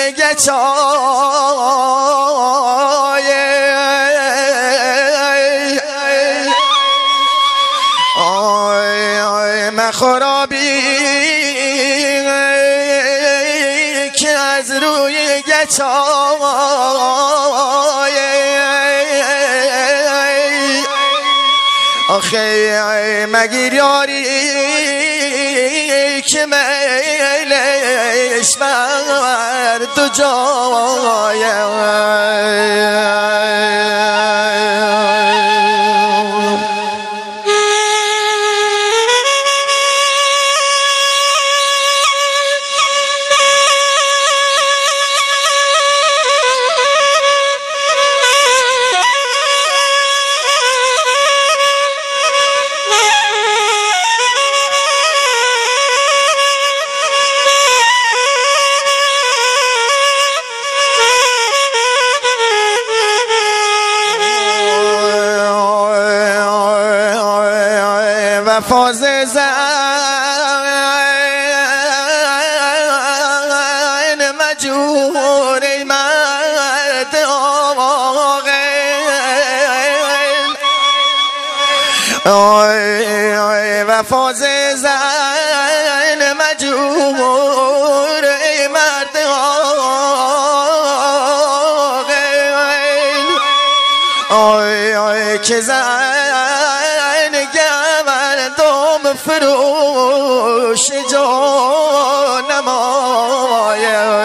گچای آی مخرابی که از روی گچای آخه مگیر یاری که میلش بر دو جای فاز زن مجور مرد آقل و فاز زن مجور مرد آقل که زن گوردم فروش جانمای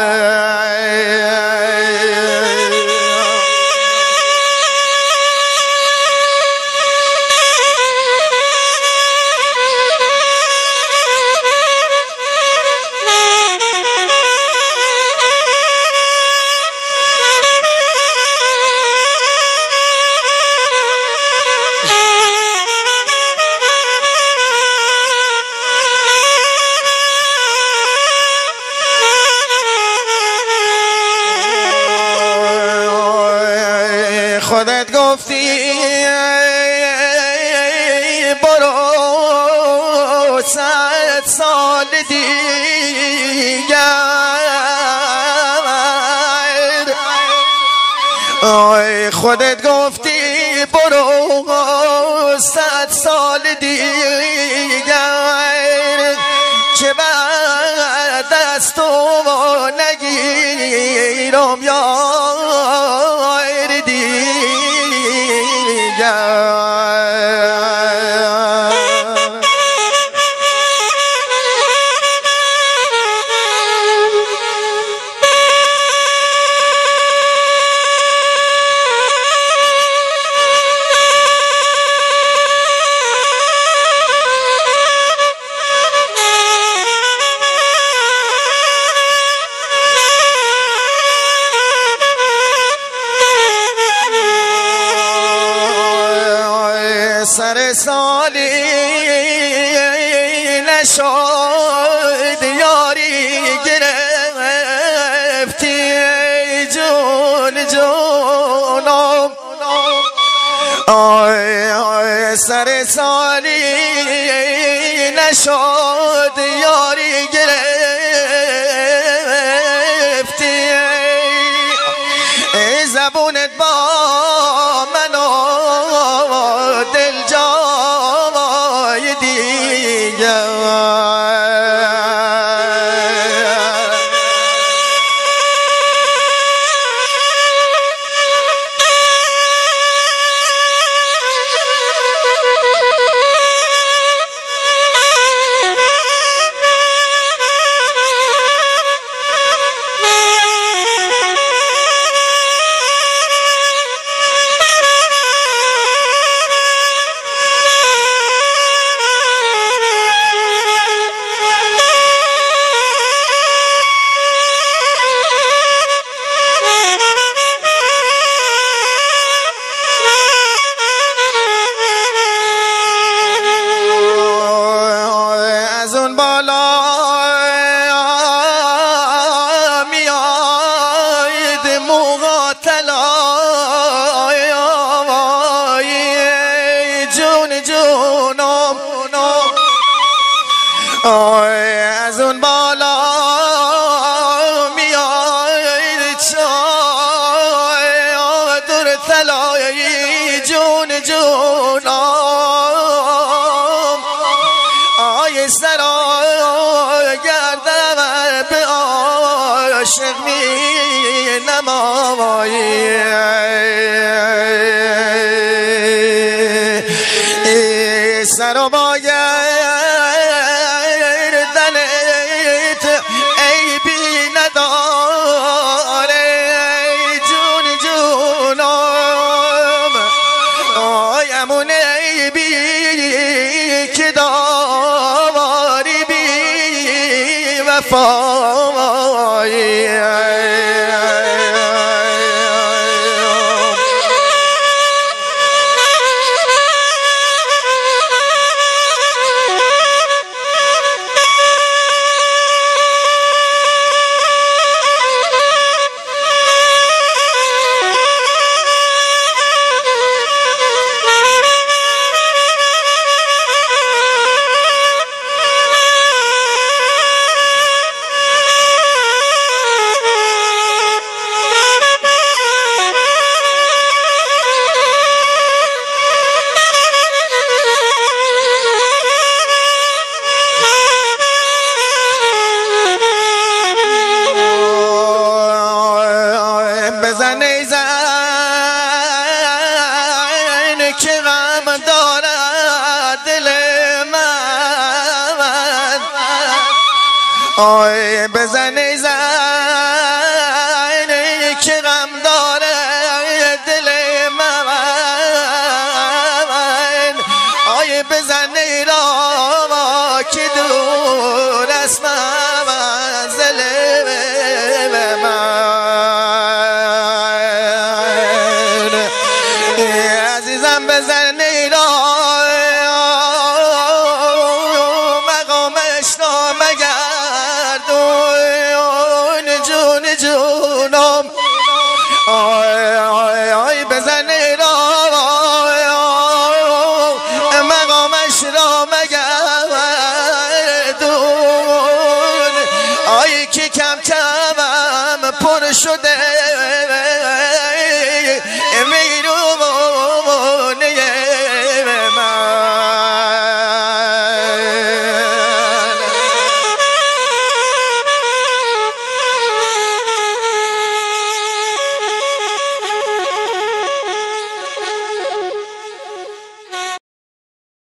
خودت گفتی برو 100 سال دیگر خودت گفتی برو 100 سال دیگر که بعد از تو نگیرم یار دیگر سر سالی نشد یاری گرفتی جون جونم آی سر سالی نشد یاری گرفتی زبونت با منو دل جای دیگر از اون بالا میاد طلایی جون جونم آی سرا گردم به عاشق می نمایی سرا با گردنت عیبی نداره جون جونم آیمون عیبی که داری بی وفایی بزنی زن که غم دارد دل من آی بزنی زن که غم دارد دل من آی بزنی را که دور است منزل من عزیزم بزنی را مقامش را مگردون جون جونم آی بزنی را مقامش را مگردون آی که کم کمم پر شده